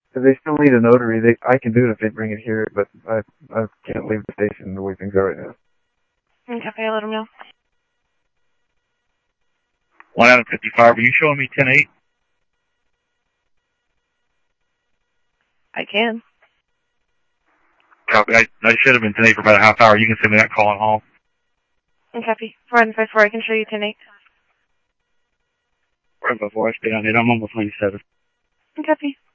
If they still need a notary, I can do it if they bring it here, but I can't leave the station the way things are right now. Okay, I'll let them know. 1 out of 55, are you showing me 10-8? I can. Copy. I should have been 10-8 for about a half hour. You can send me that call in hall. Copy. 454, I can show you 10-8. 454, I stay on it. I'm almost 97. Copy.